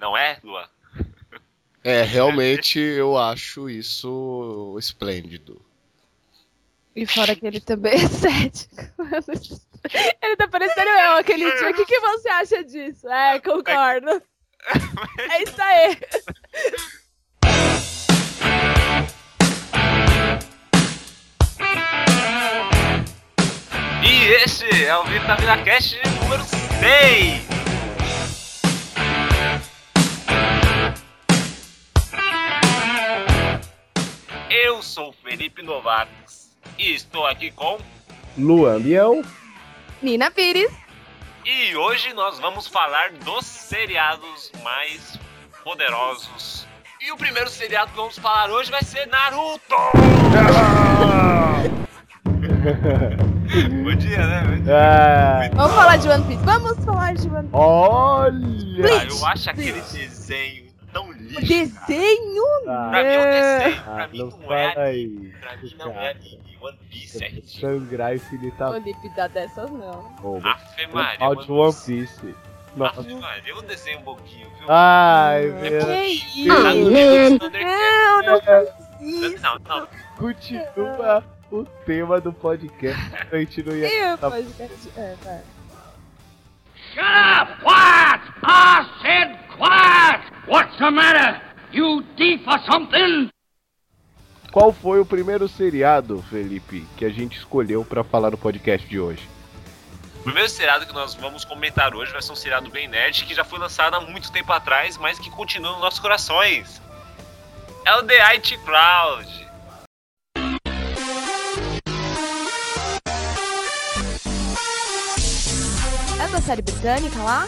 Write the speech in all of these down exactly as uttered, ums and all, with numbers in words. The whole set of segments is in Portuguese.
Não é, Luan? É, realmente eu acho isso esplêndido. E fora que ele também é cético. Ele tá parecendo eu aquele dia. O que, que você acha disso? É, concordo. É isso aí. E este é o Vitamina Cast número seis. Eu sou Felipe Novaes e estou aqui com Luan Biel, Nina Pires. E hoje nós vamos falar dos seriados mais poderosos. E o primeiro seriado que vamos falar hoje vai ser Naruto! Bom dia, né? Bom dia. Ah, Vamos falar de One Piece. Vamos falar de One Piece. olha! Ah, eu acho aquele desenho tão lixo. O desenho? Ah, Pra mim é um desenho, pra ah, mim não não é fala anime. aí. Pra mim não é anime. One Piece é ridículo. Sangrar infinita. Felipe dá dessas não. Oh, Afe Maria, mal de One Piece. Nossa. Afe Maria, eu desenho um pouquinho, viu? Ai, Que meu. isso? Não, Não, não faz isso. não, não. Continua o tema do podcast. A gente não ia. Eu podcast. É, vai. Shut up! Quiet! I said quiet! What's the matter? You thief or something? Qual foi o primeiro seriado, Felipe, que a gente escolheu pra falar no podcast de hoje? O primeiro seriado que nós vamos comentar hoje vai ser um seriado bem nerd que já foi lançado há muito tempo atrás, mas que continua nos nossos corações. É o The I T Crowd. É da série britânica lá?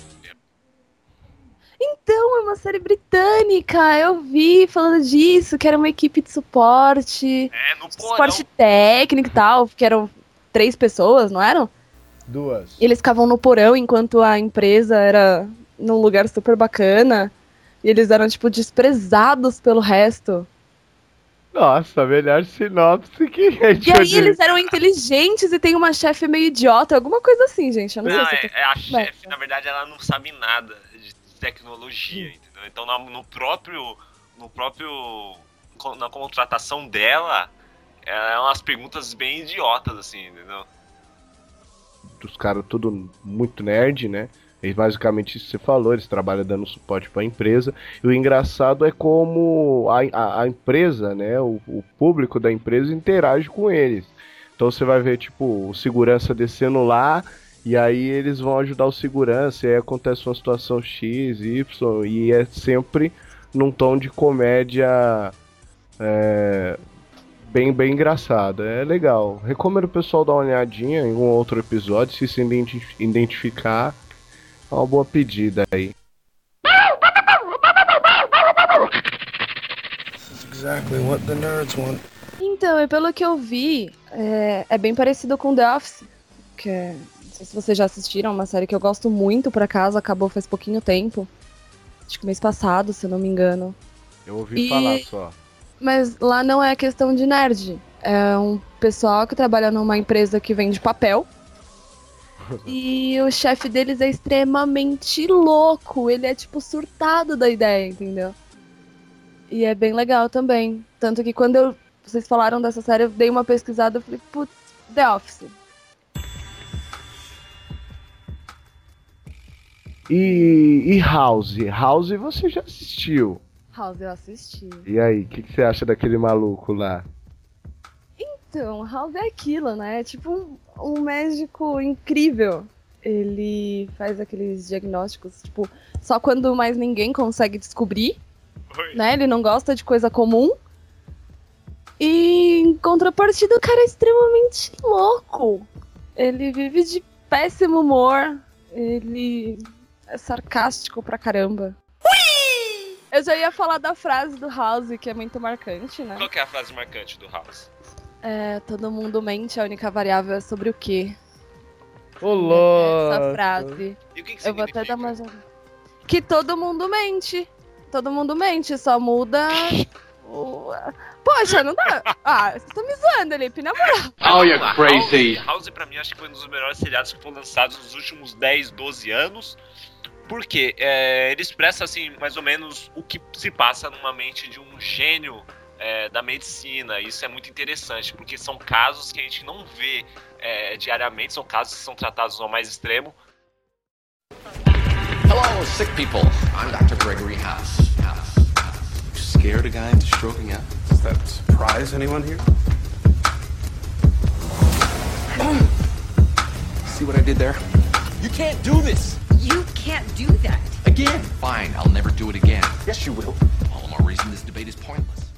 Então, é uma série britânica. Eu vi falando disso, que era uma equipe de suporte. É, no porão. Suporte técnico e tal, que eram três pessoas, não eram? Duas. E eles ficavam no porão enquanto a empresa era num lugar super bacana. E eles eram, tipo, desprezados pelo resto. Nossa, melhor sinopse que a gente E aí ouviu. eles eram inteligentes e tem uma chefe meio idiota, alguma coisa assim, gente. Eu não, Não, sei se é, eu tô... é a Mas- chefe, na verdade, ela não sabe nada de tecnologia, entendeu? Então, na, no próprio, no próprio, na contratação dela, é umas perguntas bem idiotas, assim, entendeu? Os caras tudo muito nerd, né? E basicamente isso que você falou, eles trabalham dando suporte para a empresa. E o engraçado é como a, a, a empresa, né? O, o público da empresa interage com eles. Então você vai ver, tipo, o segurança descendo lá, e aí eles vão ajudar o segurança, e aí acontece uma situação X, Y, e é sempre num tom de comédia é, bem, bem engraçada. É legal. Recomendo o pessoal dar uma olhadinha em um outro episódio, se se identi- identificar. É uma boa pedida aí. Exactly what the nerds want. Então, e pelo que eu vi, é, é bem parecido com The Office. Que é, não sei se vocês já assistiram, uma série que eu gosto muito, por acaso, acabou faz pouquinho tempo. Acho que mês passado, se eu não me engano. Eu ouvi E- falar só. Mas lá não é questão de nerd. É um pessoal que trabalha numa empresa que vende papel. E o chefe deles é extremamente louco. Ele é, tipo, surtado da ideia, entendeu? E é bem legal também. Tanto que quando eu, vocês falaram dessa série, eu dei uma pesquisada e falei, putz, The Office. E, e House? House você já assistiu. House eu assisti. E aí, o que, que você acha daquele maluco lá? Então, House é aquilo, né? É tipo um, um médico incrível. Ele faz aqueles diagnósticos, tipo, só quando mais ninguém consegue descobrir, Oi. né? Ele não gosta de coisa comum. E em contrapartida, o cara é extremamente louco. Ele vive de péssimo humor. Ele é sarcástico pra caramba. Eu já ia falar da frase do House, que é muito marcante, né? Qual que é a frase marcante do House? É, todo mundo mente, a única variável é sobre o quê? Ô, louco! Essa frase. E o que, que Eu vou até significa? dar mais. Que todo mundo mente. Todo mundo mente, só muda. o- Poxa, não dá. Ah, você tá me zoando, Felipe, na moral. Oh, you're House- crazy. House, pra mim, acho que foi um dos melhores seriados que foram lançados nos últimos dez, doze anos. Porque é, ele expressa assim, mais ou menos o que se passa numa mente de um gênio é, da medicina. Isso é muito interessante, porque são casos que a gente não vê é, diariamente, são casos que são tratados ao mais extremo. Hello, sick people. I'm doutor Gregory House. House. House. Scared a guy into stroking out? Does that surprise anyone here? See what I did there? You can't do this! You can't do that. Again! Fine, I'll never do it again. Yes, you will. All the more reason this debate is pointless.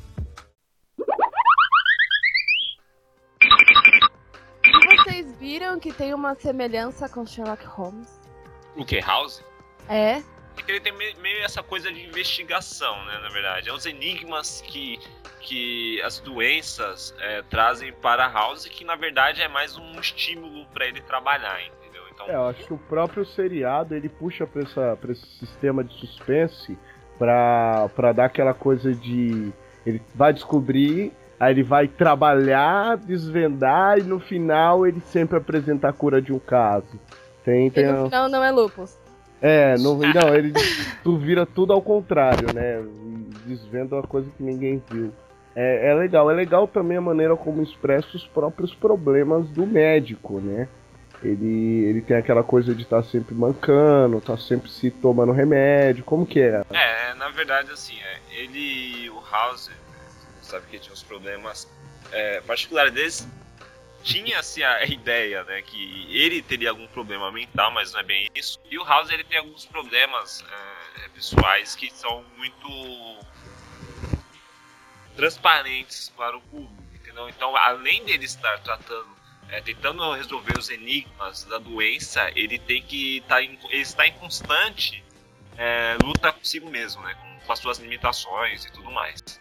E vocês viram que tem uma semelhança com Sherlock Holmes? O que? House? É. É que ele tem meio essa coisa de investigação, né, na verdade. É os enigmas que, que as doenças é, trazem para House, que na verdade é mais um estímulo para ele trabalhar, entendeu? Então... É, eu acho que o próprio seriado, ele puxa pra, essa, pra esse sistema de suspense pra, pra dar aquela coisa de... Ele vai descobrir, aí ele vai trabalhar, desvendar, e no final ele sempre apresenta a cura de um caso. Tem, tem E no a... final não é lupus. É, não, não ele tu vira tudo ao contrário, né? Desvenda uma coisa que ninguém viu. É, é legal, é legal também a maneira como expressa os próprios problemas do médico, né? Ele, ele tem aquela coisa de estar tá sempre mancando, tá sempre se tomando remédio, como que é? É, na verdade, assim, é, ele, o House, sabe que tinha uns problemas é, particulares deles. Tinha-se a ideia, né, que ele teria algum problema mental, mas não é bem isso. E o House, ele tem alguns problemas é, pessoais que são muito transparentes para o público, entendeu? Então, além dele estar tratando, é, tentando resolver os enigmas da doença, ele tem que estar tá em, ele está em constante é, luta consigo mesmo, né, com, com as suas limitações e tudo mais.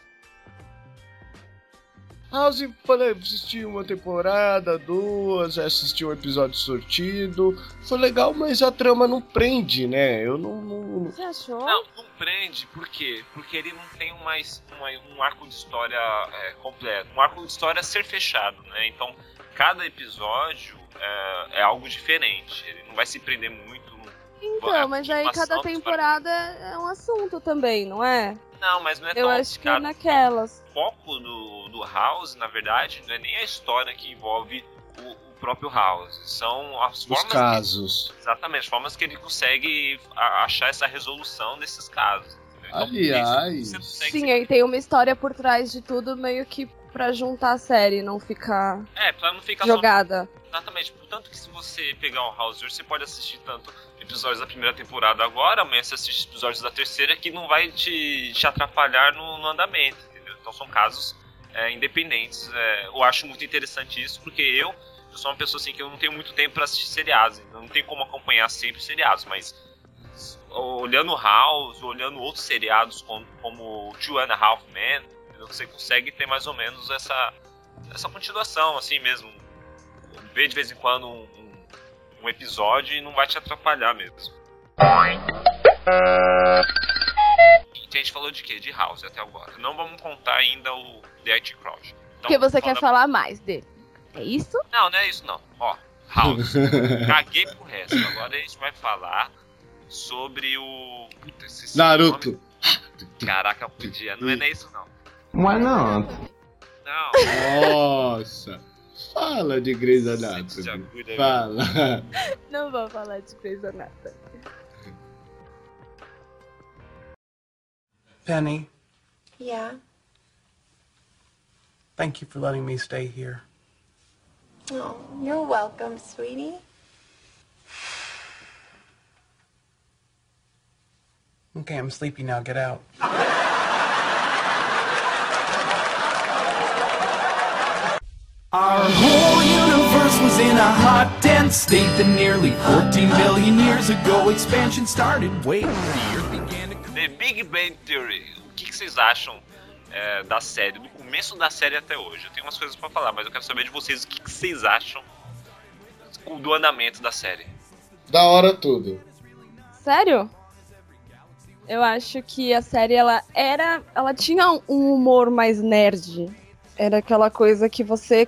House, falei, assisti uma temporada, duas, assisti um episódio sortido. Foi legal, mas a trama não prende, né? Eu não. não... Você achou? Não, não prende, por quê? Porque ele não tem mais uma, um arco de história é, completo. Um arco de história a ser fechado, né? Então, cada episódio é, é algo diferente. Ele não vai se prender muito. Então, mas aí cada temporada é um assunto também, não é? Não, mas não é Eu tão acho que é naquelas. O foco do, do House, na verdade, não é nem a história que envolve o, o próprio House. São as formas... Os casos. Que, exatamente, as formas que ele consegue a, achar essa resolução desses casos. Então, aliás... Isso, sim, aí tem uma história por trás de tudo, meio que pra juntar a série, não ficar... É, pra não ficar jogada. Só... Exatamente, portanto que se você pegar o House, você pode assistir tanto episódios da primeira temporada agora, amanhã você assiste episódios da terceira, que não vai te, te atrapalhar no, no andamento, entendeu? Então são casos é, independentes. É, eu acho muito interessante isso, porque eu, eu sou uma pessoa assim que eu não tenho muito tempo para assistir seriados, então não tenho como acompanhar sempre seriados, mas olhando House, olhando outros seriados como, como Two and a Half Men, entendeu? Você consegue ter mais ou menos essa, essa continuação, assim mesmo. Ver de vez em quando um, um, um episódio e não vai te atrapalhar mesmo. E a gente falou de quê? De House até agora. Não vamos contar ainda o The I T Crowd. Então, porque você fala... quer falar mais dele. É isso? Não, não é isso não. Ó, House. Caguei pro resto. Agora a gente vai falar sobre o... Puta, esse Naruto. Nome... Caraca, podia. Não é nem isso não. Why not? Não. Nossa. Fala de Grey's Anatomy. Fala. Não vou falar de Grey's Anatomy. Penny, Yeah? thank you for letting me stay here. Oh, you're welcome, sweetie. Okay, I'm sleepy now. Get out. Our whole universe was in a hot, dense state that nearly fourteen billion years ago expansion started. Wait, the Earth began to... The Big Bang Theory. O que, que vocês acham é, da série, do começo da série até hoje? Eu tenho umas coisas pra falar, mas eu quero saber de vocês o que, que vocês acham do andamento da série. Da hora tudo. Sério? Eu acho que a série, ela era... Ela tinha um humor mais nerd. Era aquela coisa que você...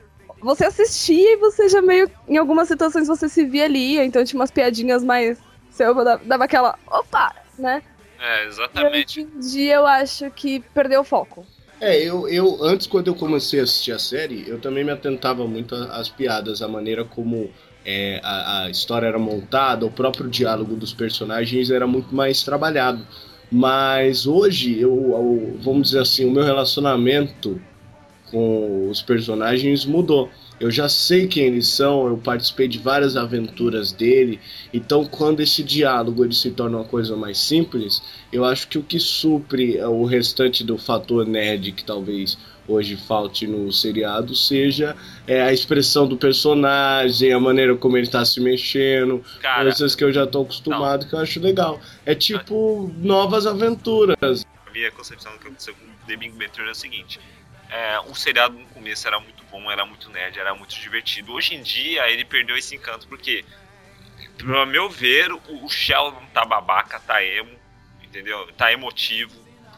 Você assistia e você já meio... Em algumas situações você se via ali, então tinha umas piadinhas mais aconteceu, eu dava, dava aquela, opa, né? É, exatamente. E hoje em dia eu acho que perdeu o foco. É, eu, eu antes, quando eu comecei a assistir a série, eu também me atentava muito às piadas, a maneira como é, a, a história era montada, o próprio diálogo dos personagens era muito mais trabalhado. Mas hoje, eu, eu, vamos dizer assim, o meu relacionamento com os personagens mudou. Eu já sei quem eles são, eu participei de várias aventuras dele, então quando esse diálogo ele se torna uma coisa mais simples, eu acho que o que supre o restante do fator nerd que talvez hoje falte no seriado seja é, a expressão do personagem, a maneira como ele está se mexendo, Cara, coisas que eu já estou acostumado, não. Que eu acho legal. É tipo novas aventuras. A minha concepção do que aconteceu com The Big Bang Theory é o seguinte. É, o seriado no começo era muito bom, era muito nerd, era muito divertido. Hoje em dia ele perdeu esse encanto porque, pro meu ver, o, o Sheldon tá babaca, tá emo, entendeu? Tá emotivo.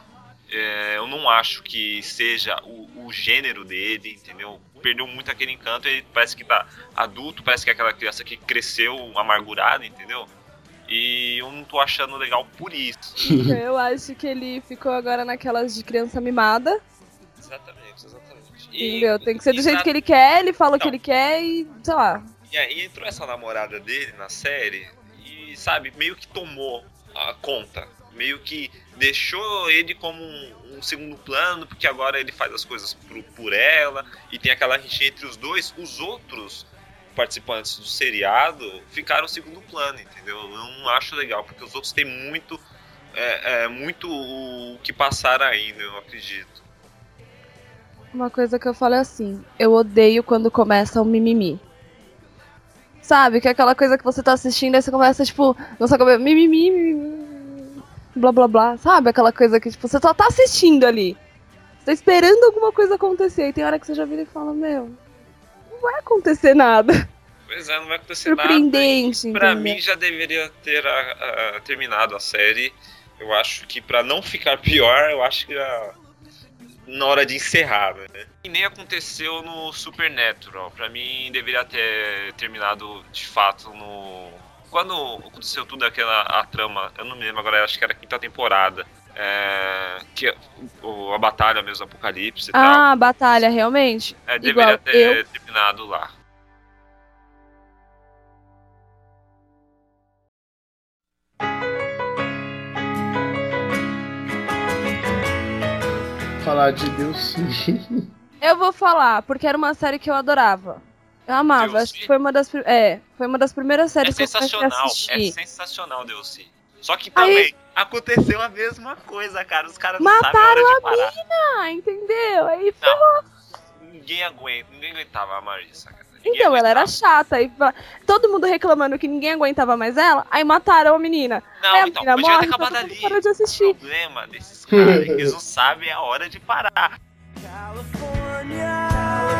É, eu não acho que seja o, o gênero dele, entendeu? Perdeu muito aquele encanto, ele parece que tá adulto, parece que é aquela criança que cresceu amargurada, entendeu? E eu não tô achando legal por isso. Eu acho que ele ficou agora naquelas de criança mimada. Exatamente, exatamente. E, entendeu? Tem que ser do jeito na... que ele quer, ele fala o não. que ele quer e, sei lá. E aí entrou essa namorada dele na série e, sabe, meio que tomou a conta. Meio que deixou ele como um, um segundo plano, porque agora ele faz as coisas por, por ela. E tem aquela rixa entre os dois. Os outros participantes do seriado ficaram em segundo plano, entendeu? Eu não acho legal, porque os outros têm muito, é, é, muito o que passar ainda, eu acredito. Uma coisa que eu falo é assim, eu odeio quando começa o mimimi. Sabe, que é aquela coisa que você tá assistindo e você começa, tipo, não sabe como mimimi, mimimi, blá blá blá, sabe? Aquela coisa que, tipo, você só tá assistindo ali. Você tá esperando alguma coisa acontecer e tem hora que você já vira e fala, meu, não vai acontecer nada. Pois é, não vai acontecer nada. Surpreendente, Pra entendeu? mim já deveria ter a, a, terminado a série. Eu acho que pra não ficar pior, eu acho que já... na hora de encerrar, né? E nem aconteceu no Supernatural. Pra mim, deveria ter terminado de fato no... Quando aconteceu tudo aquela a trama, eu não me lembro agora, acho que era a quinta temporada. É, que o, a batalha mesmo, o Apocalipse e ah, tal. Ah, a batalha, realmente? É, deveria Igual, ter eu... terminado lá. Falar de Deus sim. Eu vou falar, porque era uma série que eu adorava. Eu amava, Deus acho que foi uma das é, foi uma das primeiras séries é que eu comecei a assistir. É sensacional, Deus. Só que também aí, aconteceu a mesma coisa, cara. Os caras não mataram sabem a hora de parar. A mina, entendeu? Aí ferrou. Ninguém aguenta, ninguém aguentava a Marissa, cara. Então, ela era chata, e todo mundo reclamando que ninguém aguentava mais ela, aí mataram a menina. Não, aí a então, menina podia morre, ter acabado ali. Parou de assistir. O problema desses caras é que eles não sabem a hora de parar. California.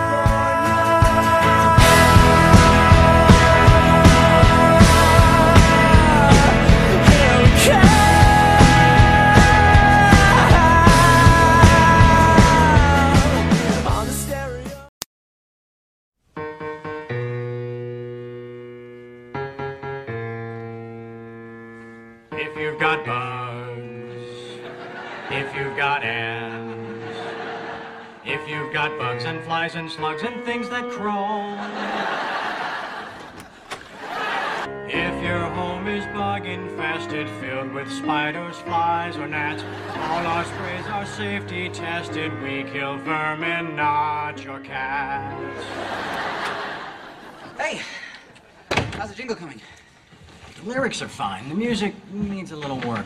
If you've got bugs, if you've got ants, if you've got bugs and flies and slugs and things that crawl, if your home is bug infested, filled with spiders, flies, or gnats, all our sprays are safety tested. We kill vermin, not your cats. Hey, how's the jingle coming? The lyrics are fine. The music needs a little work.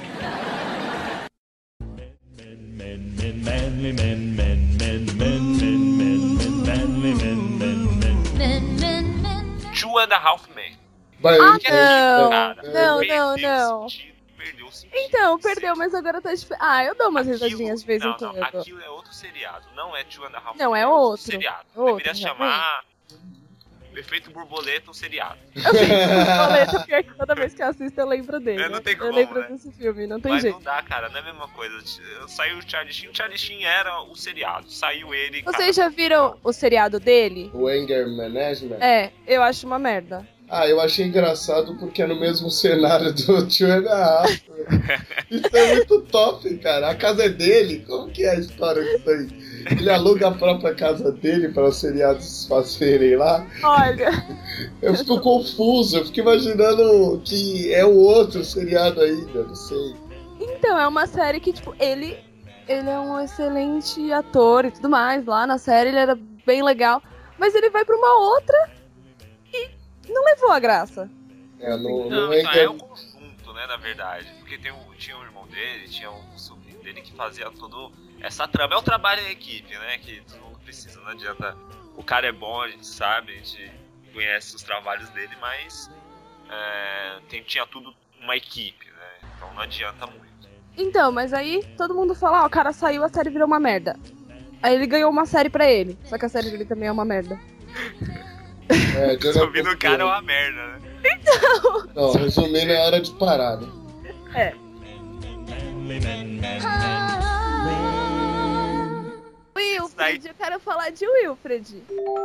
Men, men, men, manly men, men, men, men, men, men, men, manly men, men, men, men, men, men. Two and a Half Men. Ah, não, cara, não, perdeu não, não. o sentido, perdeu o sentido. Então, perdeu, mas agora tá... Dif... Ah, eu dou umas Aquilo, risadinhas de vez não, em quando. Não, aquilo é outro seriado, não é Two and a Half Men. Não, é outro. Seriado. Outro, Deveria chamar... Efeito Borboleta, um seriado. Borboleta, pior que toda vez que eu assisto eu lembro dele. É, não tem como, eu lembro né? desse filme, não tem Mas jeito. não dá, cara, não é a mesma coisa. Saiu o Charlie Sheen, o Charlie Sheen era o seriado. Saiu ele. Vocês cara, já viram o seriado dele? O Anger Management? É, eu acho uma merda. Ah, eu achei engraçado porque é no mesmo cenário do Two and a Half. Isso é muito top, cara. A casa é dele. Como que é a história disso aí? Ele aluga a própria casa dele para os seriados fazerem lá. Olha. Eu fico confuso. Eu fico imaginando que é o outro seriado ainda. Não sei. Então, é uma série que, tipo, ele, ele é um excelente ator e tudo mais. Lá na série ele era bem legal. Mas ele vai pra uma outra e não levou a graça. É, não, Não, não então é... é um conjunto, né, na verdade. Porque tem um, tinha um irmão dele, tinha um sobrinho dele que fazia todo essa trama. É o trabalho da equipe, né, que todo mundo precisa, não adianta. O cara é bom, a gente sabe, a gente conhece os trabalhos dele, mas é, tem, tinha tudo uma equipe, né, então não adianta muito. Então, mas aí todo mundo fala, ah, o cara saiu, a série virou uma merda. Aí ele ganhou uma série pra ele, só que a série dele também é uma merda. É, resumindo, o cara é uma merda, né? Então... Não, resumindo, é hora de parar, né? É. Wilfred, eu quero falar de Wilfred.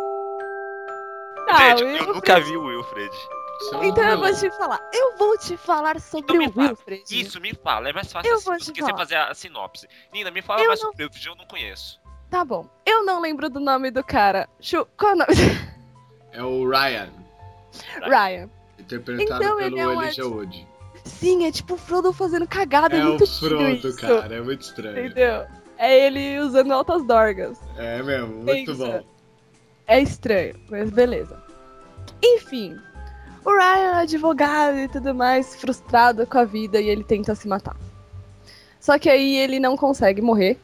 Tá, gente, Wilfred... eu nunca vi o Wilfred. Então eu vou te falar. Eu vou te falar sobre então o Wilfred. Fala. Isso, me fala. É mais fácil eu assim, vou do que você fazer a sinopse. Nina, me fala eu mais não... sobre o Wilfred, eu não conheço. Tá bom. Eu não lembro do nome do cara. Chu... Qual é o nome? É o Ryan. Ryan. Interpretado então, pelo ele é um Elijah Wood. Sim, é tipo o Frodo fazendo cagada. É, é muito o Frodo, isso. cara. É muito estranho. Entendeu? É ele usando altas dorgas. É mesmo, muito Pensa. bom. É estranho, mas beleza. Enfim, o Ryan é advogado e tudo mais, frustrado com a vida, e ele tenta se matar. Só que aí ele não consegue morrer.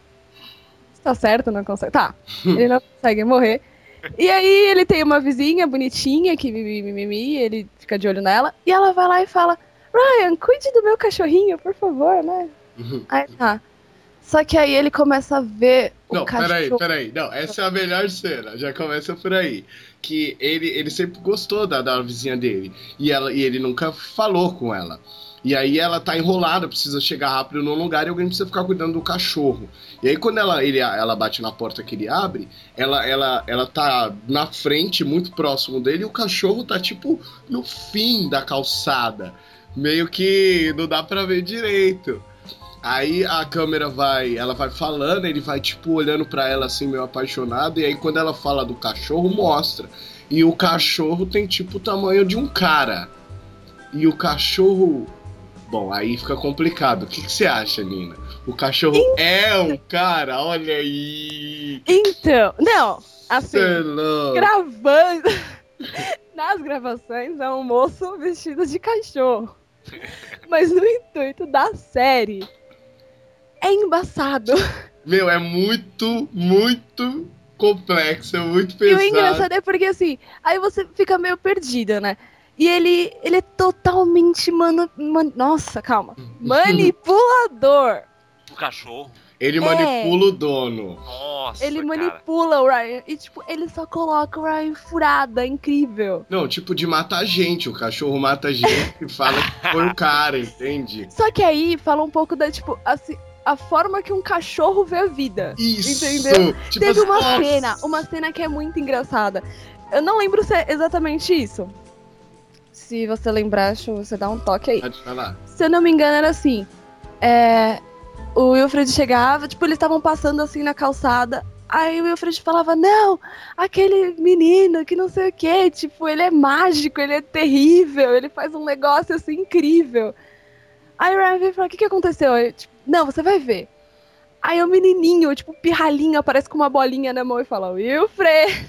Tá certo, não consegue. Tá, ele não consegue morrer. E aí ele tem uma vizinha bonitinha que mimimi, ele fica de olho nela, e ela vai lá e fala: Ryan, cuide do meu cachorrinho, por favor, né? Aí tá. Só que aí ele começa a ver o não, cachorro... Não, peraí, peraí. Não, essa é a melhor cena. Já começa por aí. Que ele, ele sempre gostou da, da vizinha dele. E, ela, e ele nunca falou com ela. E aí ela tá enrolada, precisa chegar rápido num lugar e alguém precisa ficar cuidando do cachorro. E aí quando ela, ele, ela bate na porta que ele abre, ela, ela, ela tá na frente, muito próximo dele, e o cachorro tá tipo no fim da calçada. Meio que não dá pra ver direito. Aí a câmera vai, ela vai falando, ele vai tipo olhando pra ela assim, meio apaixonado, e aí quando ela fala do cachorro, mostra. E o cachorro tem tipo o tamanho de um cara. E o cachorro... Bom, aí fica complicado. O que, que você acha, Nina? O cachorro então... é um cara, olha aí! Então, não, assim, Selão. gravando... Nas gravações é um moço vestido de cachorro. Mas no intuito da série... É embaçado. Meu, é muito, muito complexo, é muito pesado. E o engraçado é porque assim, aí você fica meio perdida, né? E ele, ele é totalmente mano, man, nossa, calma. Manipulador. O cachorro. Ele é. manipula o dono. Nossa, Ele cara. manipula o Ryan. E tipo, ele só coloca o Ryan furada, é incrível. Não, tipo de matar gente. O cachorro mata gente e fala que foi o cara, entende? Só que aí fala um pouco da, tipo, assim... A forma que um cachorro vê a vida. Isso! Entendeu? Tipo Teve uma nossa. cena, uma cena que é muito engraçada. Eu não lembro se é exatamente isso. Se você lembrar, deixa você dar um toque aí. Pode falar. Se eu não me engano, era assim. É, o Wilfred chegava, tipo, eles estavam passando assim na calçada. Aí o Wilfred falava, não, aquele menino que não sei o que, tipo, ele é mágico, ele é terrível, ele faz um negócio assim incrível. Aí o Ryan veio e falou, o que que aconteceu? Eu, tipo, não, você vai ver. Aí o menininho, tipo, pirralhinho, aparece com uma bolinha na mão e fala, Wilfred!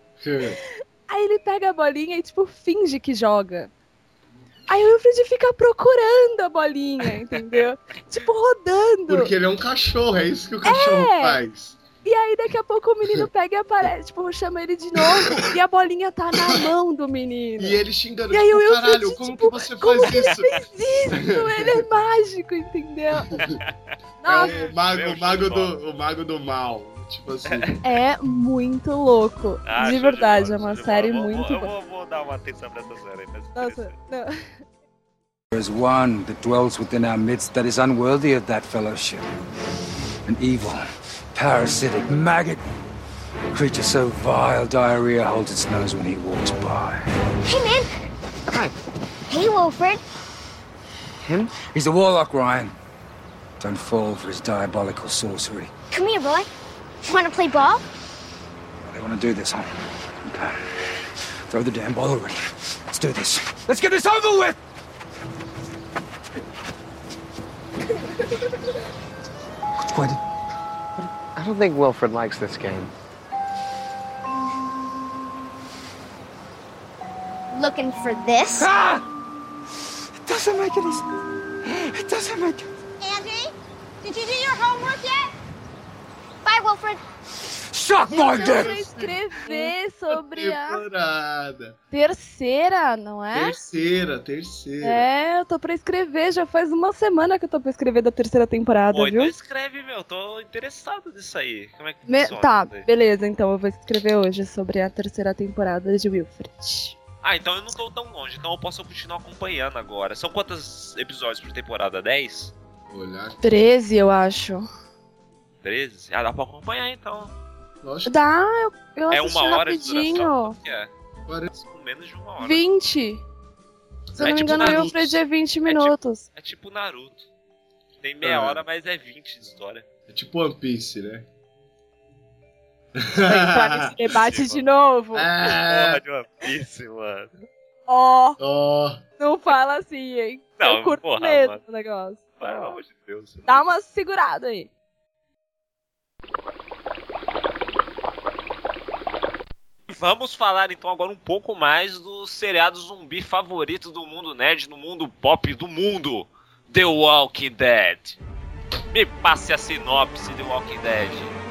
Aí ele pega a bolinha e, tipo, finge que joga. Aí o Wilfred fica procurando a bolinha, entendeu? Tipo, rodando. Porque ele é um cachorro, é isso que o cachorro é. faz. E aí daqui a pouco o menino pega e aparece, tipo, chama ele de novo e a bolinha tá na mão do menino. E ele xingando, e aí tipo, o Wilfred, caralho, como tipo, que você como faz que isso? Ele fez isso? Ele é mágico, entendeu? Nossa, é o mago, o, mago do, o mago do mal, tipo assim. É muito louco, Ah, de verdade, de é uma de série vou, muito vou, boa. Eu vou, vou dar uma atenção pra essa série. Nossa, não. There is one that dwells within our midst that is unworthy of that fellowship. An evil, parasitic maggot. A creature so vile, diarrhea holds its nose when he walks by. Hey, man! Hi. Hey, Wilfred. Him? He's the warlock, Ryan. Don't fall for his diabolical sorcery. Come here, boy. Want to play ball? They want to do this, huh? Okay. Throw the damn ball already. Let's do this. Let's get this over with! What? I don't think Wilfred likes this game. Looking for this? Ah! It doesn't make any sense. It doesn't make any sense. Andy, did you do your homework yet? Bye, Wilfred. Suck my Eu pra dick! escrever sobre a Temporada. terceira, não é? Terceira, terceira. É, eu tô pra escrever, já faz uma semana que eu tô pra escrever da terceira temporada, Pô, viu? então escreve, meu. Tô interessado nisso aí. Como é que Me- funciona Tá, isso aí? beleza, então eu vou escrever hoje sobre a terceira temporada de Wilfred. Ah, então eu não tô tão longe. Então eu posso continuar acompanhando agora. São quantos episódios por temporada? dez? Olhar. treze, eu acho. treze? Ah, dá pra acompanhar então. Lógico. Dá, eu, eu É assisti uma hora de rapidinho. duração? Quanto que é? Com menos de uma hora. vinte. Se eu É não me tipo engano, o Naruto. Wilfred é vinte minutos. É tipo Naruto. Tem meia É. hora, mas é vinte de história. É tipo One Piece, né? Vai entrar nesse debate de novo. É. Porra de One Piece, mano. Ó, Ó. não fala assim, hein? Não, eu curto porra, mesmo mano. o negócio. Pelo amor de Deus. Dá uma segurada aí. Vamos falar então agora um pouco mais do seriado zumbi favorito do mundo nerd, no mundo pop do mundo, The Walking Dead. Me passe a sinopse de The Walking Dead.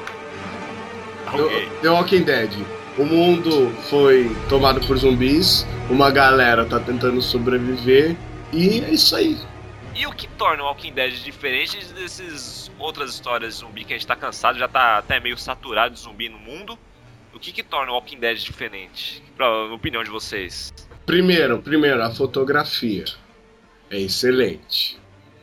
Alguém. The, The Walking Dead. O mundo foi tomado por zumbis, uma galera tá tentando sobreviver e é isso aí. E o que torna o Walking Dead diferente dessas outras histórias de zumbi que a gente tá cansado, já tá até meio saturado de zumbi no mundo? O que que torna o Walking Dead diferente, pra, na opinião de vocês? Primeiro, primeiro, a fotografia é excelente.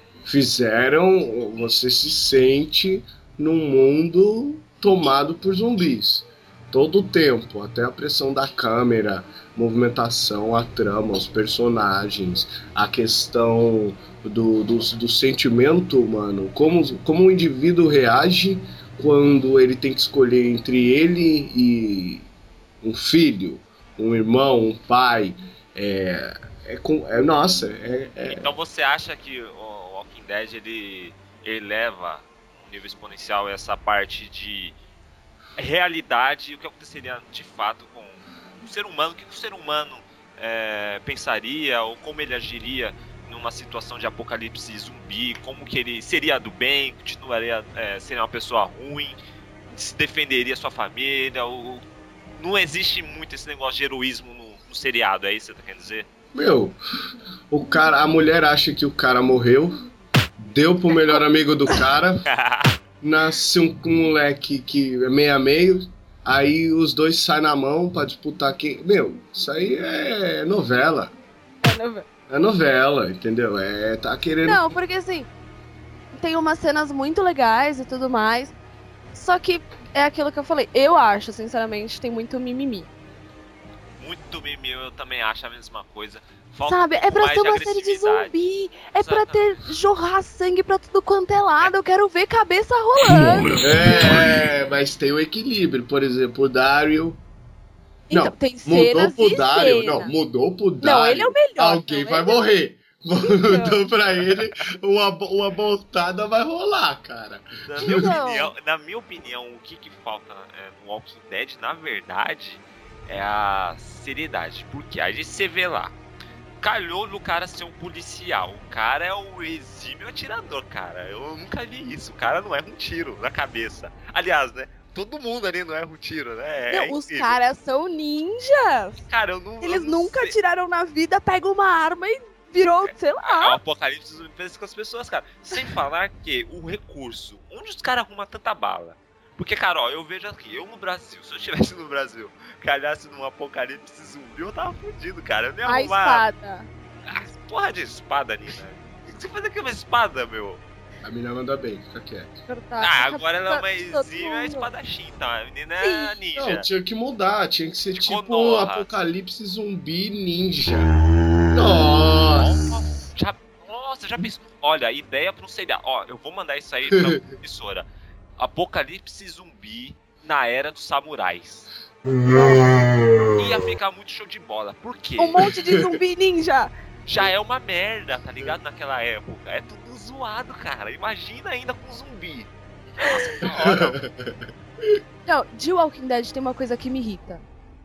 Fizeram, você se sente num mundo tomado por zumbis. Todo o tempo, até a pressão da câmera, movimentação, a trama, os personagens, a questão do, do, do sentimento humano, como, como o indivíduo reage quando ele tem que escolher entre ele e um filho, um irmão, um pai. É, é, é nossa, é, é... Então você acha que o Walking Dead ele eleva um nível exponencial essa parte de realidade e o que aconteceria de fato com o ser humano, o que o ser humano é, pensaria ou como ele agiria numa situação de apocalipse zumbi, como que ele seria do bem, continuaria é, sendo uma pessoa ruim, se defenderia sua família, ou... não existe muito esse negócio de heroísmo no, no seriado, é isso que você tá querendo dizer? Meu, o cara, a mulher acha que o cara morreu, deu pro melhor amigo do cara, nasce um, um moleque que é meio a meio, aí os dois saem na mão pra disputar quem... Meu, isso aí é novela. É novela. É novela, entendeu? É, tá querendo... Não, porque assim, tem umas cenas muito legais e tudo mais, só que é aquilo que eu falei, eu acho, sinceramente, tem muito mimimi. Muito mimimi, eu também acho a mesma coisa. Falta Sabe, um pouco é pra mais ser uma de série de agressividade. zumbi, é pra ter jorrar sangue pra tudo quanto é lado, eu quero ver cabeça rolando. É, mas tem o equilíbrio, por exemplo, o Daryl... Então, não, tem mudou cenas pro e Daryl, cena. não, mudou pro Daryl. Não, ele é o melhor. Alguém não, vai ele é- morrer. Mudou pra ele, uma, uma boltada vai rolar, cara. Na minha, Não. opinião, na minha opinião, o que, que falta é, no Walking Dead, na verdade, é a seriedade. Porque aí você vê lá, calhou do cara ser um policial. O cara é o exímio atirador, cara. Eu nunca vi isso. O cara não erra um tiro na cabeça. Aliás, né? Todo mundo ali não erra um tiro, né? É Não, os incrível. caras são ninjas. Cara, eu não. Eles eu não nunca sei. tiraram na vida, pegam uma arma e virou, sei É o lá. apocalipse zumbi fez com as pessoas, cara. Sem falar que o recurso, onde os caras arrumam tanta bala? Porque, cara, ó, eu vejo aqui, eu no Brasil, se eu estivesse no Brasil, calhasse num apocalipse zumbi, eu tava fudido, cara. Eu nem ia A arrumar. espada. Ah, porra de espada, Nina. O que você faz aqui com uma espada, meu? A menina manda bem, fica quieto. Ah, agora ela é uma Todo exímia mundo. espadachim, tá? A menina é ninja. Não, tinha que mudar, tinha que ser tipo Konoha. Apocalipse Zumbi Ninja. Nossa! Já, nossa, já pensou? Olha, ideia pra um seriado. Ó, eu vou mandar isso aí pra professora. Apocalipse zumbi na era dos samurais. Ia ficar muito show de bola. Por quê? Um monte de zumbi ninja. Já é uma merda, tá ligado? Naquela época. É tudo zoado, cara. Imagina ainda com zumbi. Nossa, que hora. Não, de Walking Dead tem uma coisa que me irrita.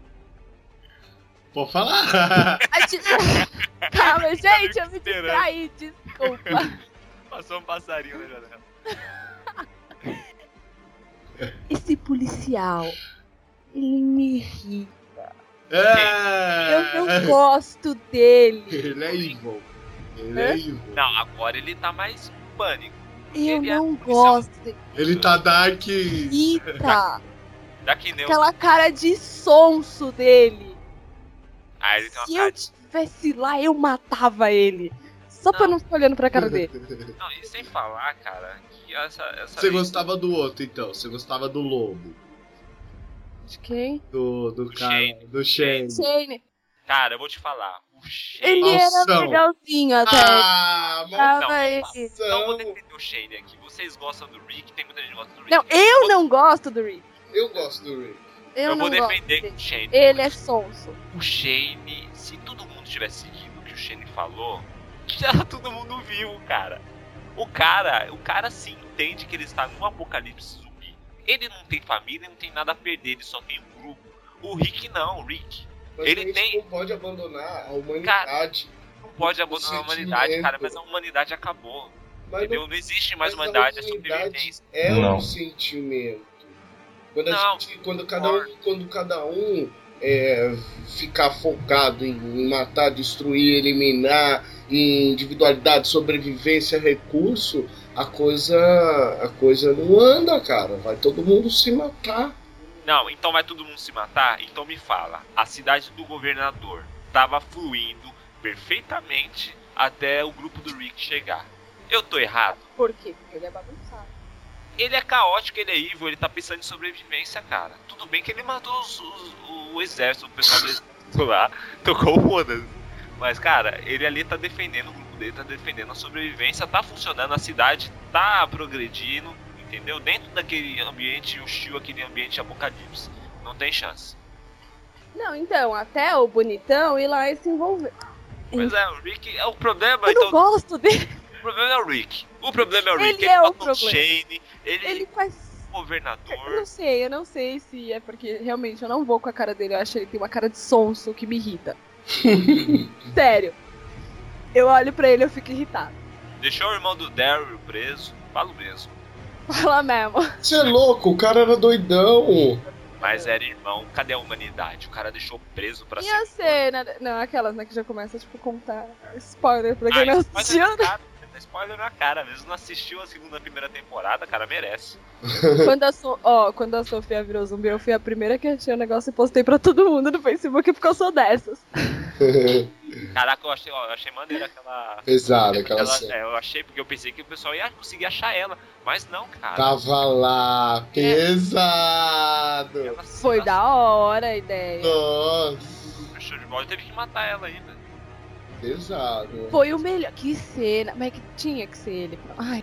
Pode falar. Calma, gente, eu me distraí, desculpa. Passou um passarinho na janela. Esse policial, ele me irrita. É... Eu não gosto dele. Ele é evil. Ele Hã? é evil. Não, agora ele tá mais pânico. Eu ele não é gosto dele. Ele tá dark. Irrita. Já que nem Aquela cara de sonso dele. Ah, ele tem uma Se cara eu tivesse lá, eu matava ele. Só pra não ficar olhando pra cara dele. Não, e sem falar, cara, que essa... essa Você vez- gostava do outro, então? Você gostava do lobo? De quem? Do, do, Do cara, Shane. do Shane. Shane. Cara, eu vou te falar. O Shane... Ele Maldição. era legalzinho até. Ah, Tava não, ele. não vou defender o Shane aqui. Vocês gostam do Rick, tem muita gente que gosta do Rick. Não, eu não gosto do Rick. Eu gosto do Rick. Eu, Eu não vou defender gosto o Shane. dele. Ele é sonso. O Shane, se todo mundo tivesse seguido o que o Shane falou, já todo mundo viu, cara. O cara, o cara sim entende que ele está num apocalipse zumbi. Ele não tem família, não tem nada a perder, ele só tem um grupo. O Rick não, o Rick. Mas ele a gente tem. não pode abandonar a humanidade. Não pode abandonar a humanidade, cara, mas a humanidade acabou. Mas entendeu? não- Não existe mais mas a humanidade, é humanidade sobrevivência. É Não. um sentimento. Quando, a Não, gente, quando cada um, quando cada um é, ficar focado em, em matar, destruir, eliminar, em individualidade, sobrevivência, recurso, a coisa, a coisa não anda, cara. Vai todo mundo se matar. Não, então vai todo mundo se matar? Então me fala. A cidade do governador tava fluindo perfeitamente até o grupo do Rick chegar. Eu tô errado? Por quê? Porque ele é bagunçado. Ele é caótico, ele é evil, ele tá pensando em sobrevivência, cara. Tudo bem que ele matou os- os- o exército, o pessoal do exército lá, tocou o foda-se. Mas, cara, ele ali tá defendendo, o grupo dele tá defendendo a sobrevivência, tá funcionando, a cidade tá progredindo, entendeu? Dentro daquele ambiente hostil, aquele ambiente apocalipse. Não tem chance. Não, então, até o bonitão ir lá e se envolver. Pois é, o Rick é o problema, Eu não então. gosto dele. O problema é o Rick. O problema é o Rick. Ele Ele, é o matou o problema. Shane, ele, Ele faz. é governador. Eu não sei, eu não sei se é porque realmente eu não vou com a cara dele. Eu acho que ele tem uma cara de sonso que me irrita. Sério. Eu olho pra ele e eu fico irritado. Deixou o irmão do Daryl preso, falo mesmo. Fala mesmo. Você é louco, o cara era doidão. Mas era irmão, cadê a humanidade? O cara deixou preso pra E a sempre. cena. Não, aquelas, né, que já começa, tipo, contar spoiler pra quem Ah, não spoiler assistiu. na cara, spoiler na cara, mesmo não assistiu a segunda, primeira temporada, cara, merece. Quando a, so... Ó, quando a Sofia virou zumbi, eu fui a primeira que achei o negócio e postei pra todo mundo no Facebook porque eu sou dessas. Caraca, eu achei, ó, eu achei maneira aquela. Pesada aquela Ela- cena. é, eu achei porque eu pensei que o pessoal ia conseguir achar ela, mas não, cara. Tava lá, pesado. Ela Foi da hora a ideia. Nossa, Show de bola, teve que matar ela ainda. pesado. Foi o melhor. Que cena. Mas é que tinha que ser ele. Ai.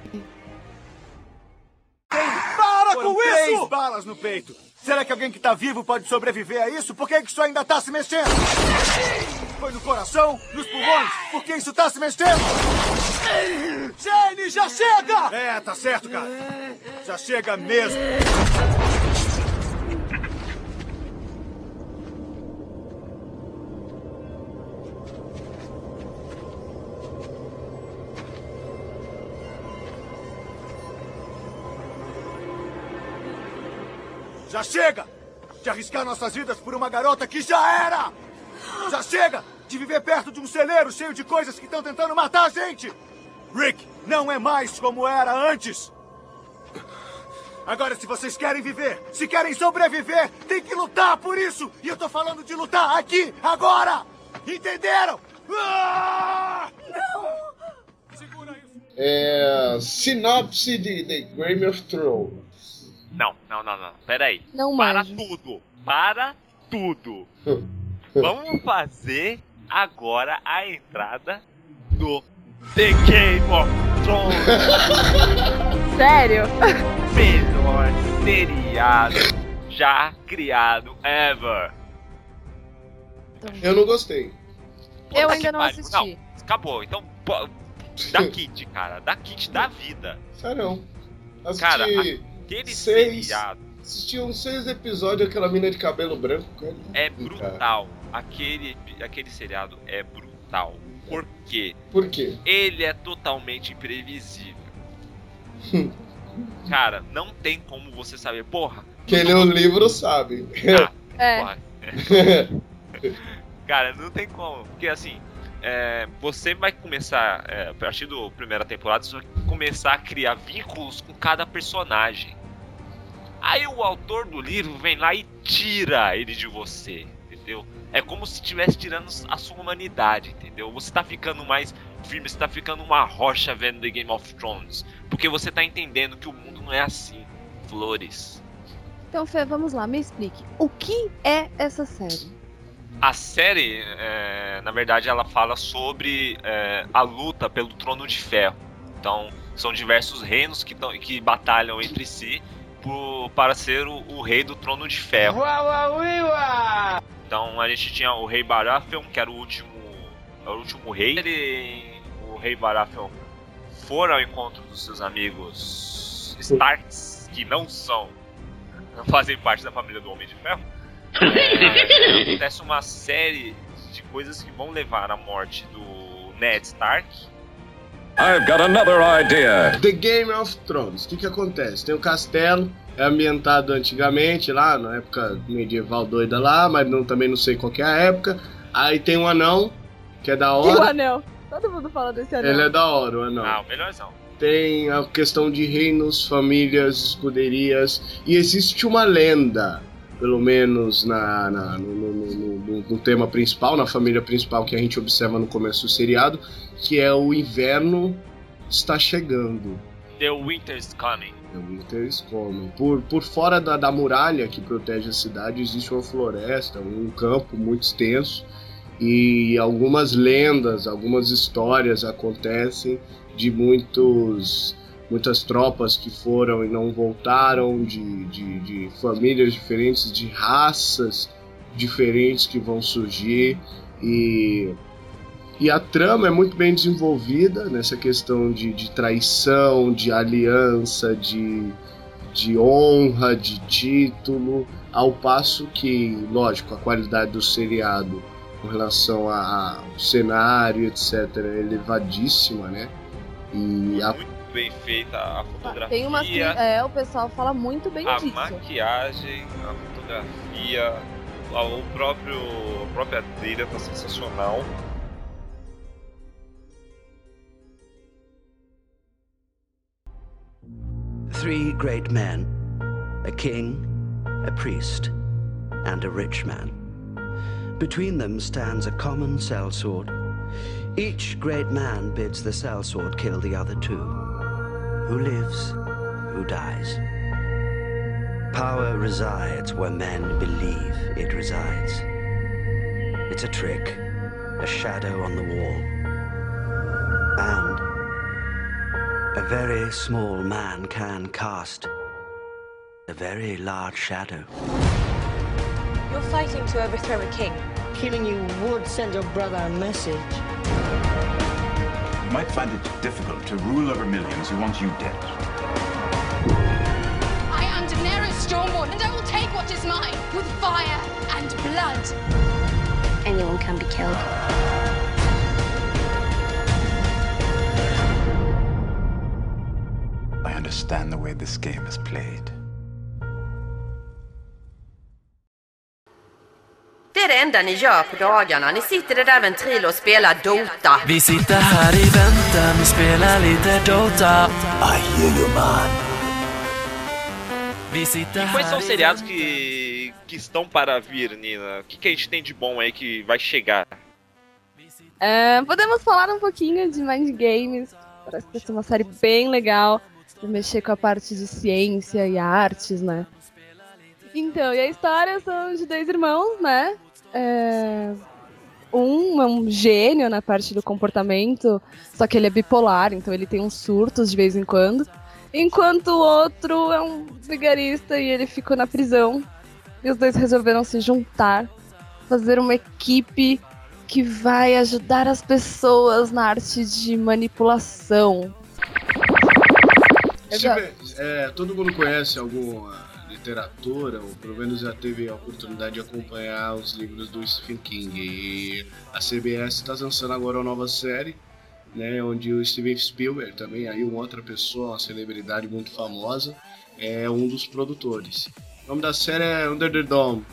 Para Foram com três isso! balas no peito. Será que alguém que tá vivo pode sobreviver a isso? Por que que isso ainda tá se mexendo? Foi no coração? Nos pulmões? Por que isso tá se mexendo? Shane, já chega! É, tá certo, cara. Já chega mesmo. Já chega de arriscar nossas vidas por uma garota que já era! Já chega de viver perto de um celeiro cheio de coisas que estão tentando matar a gente! Rick não é mais como era antes! Agora, se vocês querem viver, se querem sobreviver, tem que lutar por isso! E eu tô falando de lutar aqui, agora! Entenderam? Ah! É, sinopse de The Game of Thrones. Não, não, não, não. Pera aí. Não Para manjo. tudo. Para tudo. Vamos fazer agora a entrada do The Game of Thrones. Sério? Melhor seriado já criado ever. Eu não gostei. Puta Eu que ainda não pariu. assisti. Não, acabou. Então, pô, dá kit, cara. Dá kit da vida. Sério. Assisti Cara, aquele seis, seriado assisti uns seis episódios, aquela mina de cabelo branco. Cara. é brutal. Aquele, aquele seriado é brutal. Por quê? Por quê? Ele é totalmente imprevisível. Cara, não tem como você saber. Porra. Quem lê o livro sabe. Ah, É. porra. Cara, não tem como. Porque assim, é, você vai começar, é, a partir da primeira temporada, você vai começar a criar vínculos com cada personagem. Aí o autor do livro vem lá e tira ele de você, entendeu? É como se estivesse tirando a sua humanidade, entendeu? Você tá ficando mais firme, você tá ficando uma rocha vendo The Game of Thrones. Porque você tá entendendo que o mundo não é assim. Flores. Então, Fê, vamos lá, me explique. O que é essa série? A série, é, na verdade, ela fala sobre é, a luta pelo Trono de Ferro. Então, são diversos reinos que, tão, que batalham entre si por, para ser o, o rei do Trono de Ferro. Então, a gente tinha o rei Baratheon, que era o último, o último rei. Ele, o rei Baratheon foi ao encontro dos seus amigos Starks, que não são, não fazem parte da família do Homem de Ferro. É, acontece uma série de coisas que vão levar à morte do Ned Stark. I've got another idea. The Game of Thrones. O que que acontece? Tem um castelo, é ambientado antigamente, lá na época medieval doida lá, mas não, também não sei qual que é a época. Aí tem um anão, que é da hora. E o anel. Todo mundo fala desse anel. Ele é da hora, o anão. Ah, o melhorzão. Tem a questão de reinos, famílias, escuderias. E existe uma lenda, pelo menos na, na, no, no, no, no tema principal, na família principal que a gente observa no começo do seriado, que é o inverno está chegando. The Winter's Coming. The Winter's Coming. Por, por fora da, da muralha que protege a cidade existe uma floresta, um campo muito extenso. E algumas lendas, algumas histórias acontecem de muitos... muitas tropas que foram e não voltaram, de, de, de famílias diferentes, de raças diferentes que vão surgir. E, e a trama é muito bem desenvolvida nessa questão de, de traição, de aliança, de, de honra, de título, ao passo que, lógico, a qualidade do seriado com relação ao cenário, etcétera, é elevadíssima, né? E a bem feita a fotografia. Tem umas que, é, o pessoal fala muito bem a disso. A maquiagem, a fotografia, o próprio, a própria trilha tá sensacional. Three great men, a king, a priest, and a rich man. Between them stands a common sellsword. Each great man bids the sellsword kill the other two. Who lives, who dies. Power resides where men believe it resides. It's a trick, a shadow on the wall. And a very small man can cast a very large shadow. You're fighting to overthrow a king. Killing you would send your brother a message. You might find it difficult to rule over millions who want you dead. I am Daenerys Stormborn, and I will take what is mine with fire and blood. Anyone can be killed. I understand the way this game is played. Det är det enda ni gör på dagarna. Ni sitter där vid en tril och spelar Dota. Vi sitter här i väntan och spelar lite Dota. I hear you, man. Vi sitter E quais são os seriados que, que estão para vir, Nina? O que, que a gente tem de bom aí que vai chegar? É, podemos falar um pouquinho de Mind Games. Parece que vai ser uma série bem legal. Vai mexer com a parte de ciência e artes, né? Então, e a história são de dois irmãos, né? É... um é um gênio na parte do comportamento, só que ele é bipolar, então ele tem uns surtos de vez em quando. Enquanto o outro é um vigarista e ele ficou na prisão. E os dois resolveram se juntar, fazer uma equipe que vai ajudar as pessoas na arte de manipulação. Steve, é, todo mundo conhece alguma literatura, ou pelo menos já teve a oportunidade de acompanhar os livros do Stephen King. E a C B S está lançando agora uma nova série, né, onde o Steven Spielberg, também aí uma outra pessoa, uma celebridade muito famosa, é um dos produtores. O nome da série é Under the Dome.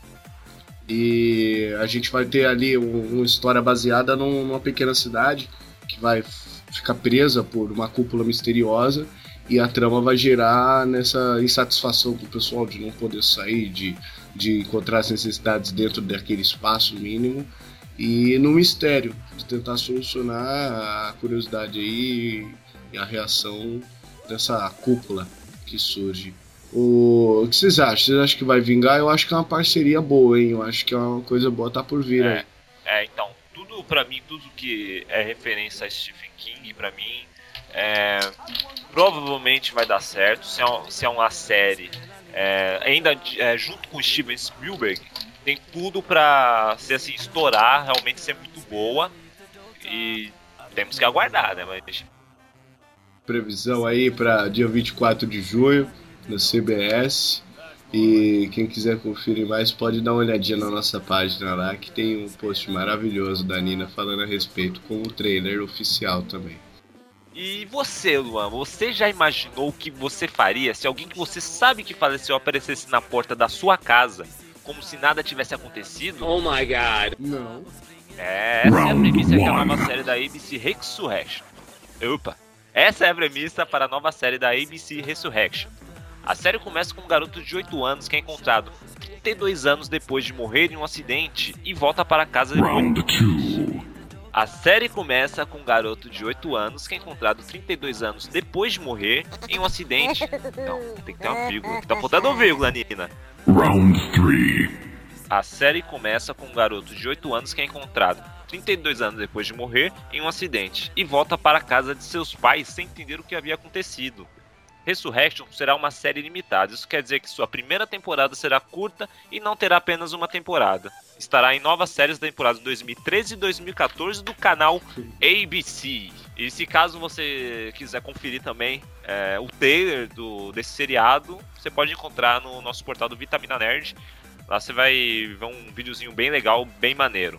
E a gente vai ter ali um, uma história baseada num, numa pequena cidade que vai ficar presa por uma cúpula misteriosa, e a trama vai gerar nessa insatisfação do pessoal de não poder sair, de, de encontrar as necessidades dentro daquele espaço mínimo, e no mistério, de tentar solucionar a curiosidade aí e a reação dessa cúpula que surge. O, o que vocês acham? Vocês acham que vai vingar? Eu acho que é uma parceria boa, hein? Eu acho que é uma coisa boa, tá por vir aí. É, é, então, tudo pra mim, tudo que é referência a Stephen King, pra mim, é, provavelmente vai dar certo. Se é, uma, se é uma série, é, ainda é, junto com o Steven Spielberg, tem tudo pra ser assim, estourar, realmente ser muito boa. E temos que aguardar, né? Mas... previsão aí pra dia vinte e quatro de junho. Da C B S, e quem quiser conferir mais pode dar uma olhadinha na nossa página lá, que tem um post maravilhoso da Nina falando a respeito, com o trailer oficial também. E você, Luan, você já imaginou o que você faria se alguém que você sabe que faleceu aparecesse na porta da sua casa, como se nada tivesse acontecido? Oh my god. Não. É, essa é a premissa da nova série da A B C Resurrection. Opa! Essa é a premissa para a nova série da A B C Resurrection. A série começa com um garoto de oito anos que é encontrado trinta e dois anos depois de morrer em um acidente e volta para casa depois. A série começa com um garoto de oito anos que é encontrado trinta e dois anos depois de morrer em um acidente. Não, tem que ter uma vírgula. Tá faltando uma vírgula, Nina. Round três. A série começa com um garoto de oito anos que é encontrado trinta e dois anos depois de morrer em um acidente e volta para a casa de seus pais sem entender o que havia acontecido. Resurrection será uma série limitada, isso quer dizer que sua primeira temporada será curta e não terá apenas uma temporada. Estará em novas séries da temporada dois mil e treze e dois mil e catorze do canal A B C. E se caso você quiser conferir também é, o trailer do, desse seriado, você pode encontrar no nosso portal do Vitamina Nerd. Lá você vai ver um videozinho bem legal, bem maneiro.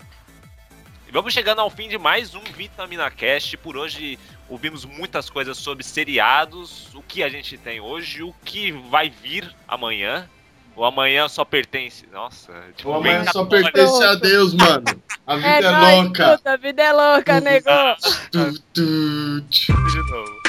E vamos chegando ao fim de mais um Vitamina Cast. Por hoje ouvimos muitas coisas sobre seriados, o que a gente tem hoje, o que vai vir amanhã. O amanhã só pertence... Nossa... Tipo, o amanhã só pertence a Deus, mano. A vida é, é louca. Puta, a vida é louca, nego. Tu, tu, tu. De novo.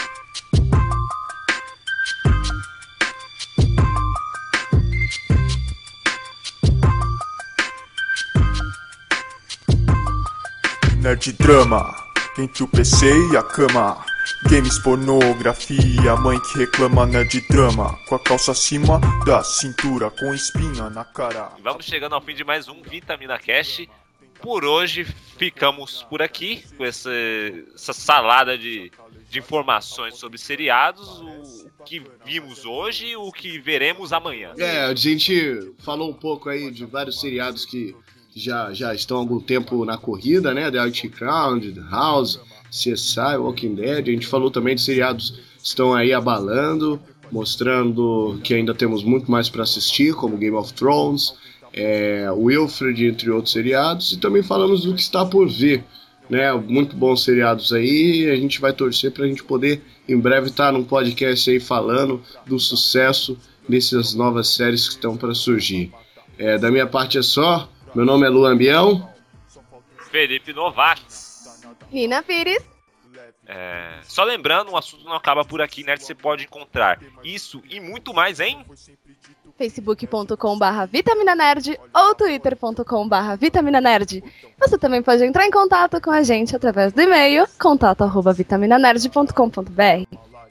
Nerd Drama, entre o P C e a cama. Games, pornografia, mãe que reclama. Nerd Drama, com a calça acima da cintura, com espinha na cara. Vamos chegando ao fim de mais um Vitamina Cast. Por hoje ficamos por aqui, com essa, essa salada de, de informações sobre seriados, o que vimos hoje e o que veremos amanhã. É, a gente falou um pouco aí de vários seriados que já, já estão há algum tempo na corrida, né? The Arctic Crown, The House, C S I, Walking Dead. A gente falou também de seriados que estão aí abalando, mostrando que ainda temos muito mais para assistir, como Game of Thrones, é, Wilfred, entre outros seriados. E também falamos do que está por vir, né? Muito bons seriados aí. A gente vai torcer para a gente poder, em breve, estar num podcast aí falando do sucesso dessas novas séries que estão para surgir. É, da minha parte é só. Meu nome é Luan Bião. Felipe Novax. Rina Pires. É, só lembrando, o assunto não acaba por aqui, né? Você pode encontrar isso e muito mais em facebook ponto com barra vitamina nerd ou twitter ponto com barra vitamina nerd. Você também pode entrar em contato com a gente através do e-mail contato arroba vitamina nerd ponto com ponto br.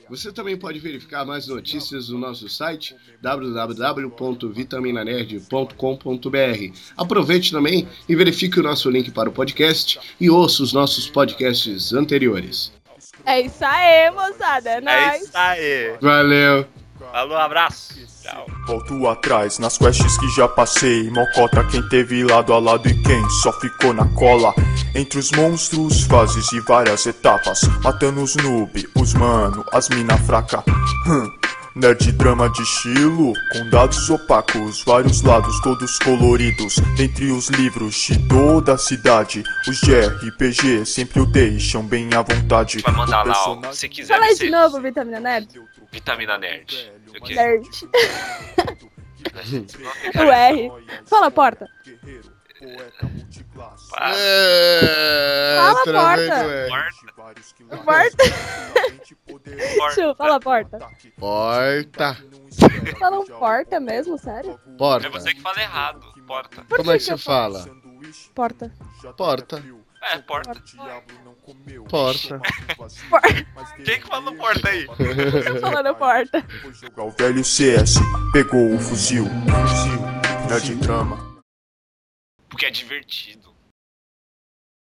Você também pode verificar mais notícias no nosso site w w w ponto vitamina nerd ponto com ponto b r. Aproveite também e verifique o nosso link para o podcast e ouça os nossos podcasts anteriores. É isso aí, moçada. É nóis. É isso aí. Valeu. Falou, abraço. Tchau. Volto atrás, nas quests que já passei. Mocota quem teve lado a lado e quem só ficou na cola. Entre os monstros, fases e várias etapas. Matando os noob, os mano, as mina fraca. Hum. Nerd drama de estilo, com dados opacos, vários lados todos coloridos. Dentre os livros de toda a cidade, os de R P G sempre o deixam bem à vontade. Vai mandar lá, ó, se quiser. Fala aí de novo, Vitamina Nerd. Vitamina Nerd. O quê? Nerd. O R. Fala, porta. Fala, porta. Porta. Porta. Chu, fala, porta. Porta. Fala um porta mesmo, sério? Porta. É você que fala errado. Porta. Por Como é que que você eu fala? Porta. Porta. É, porta. Porta. Quem que falou porta aí? Tô falando porta. O velho C S pegou o fuzil. Fuzil. Nerd drama. Porque é divertido.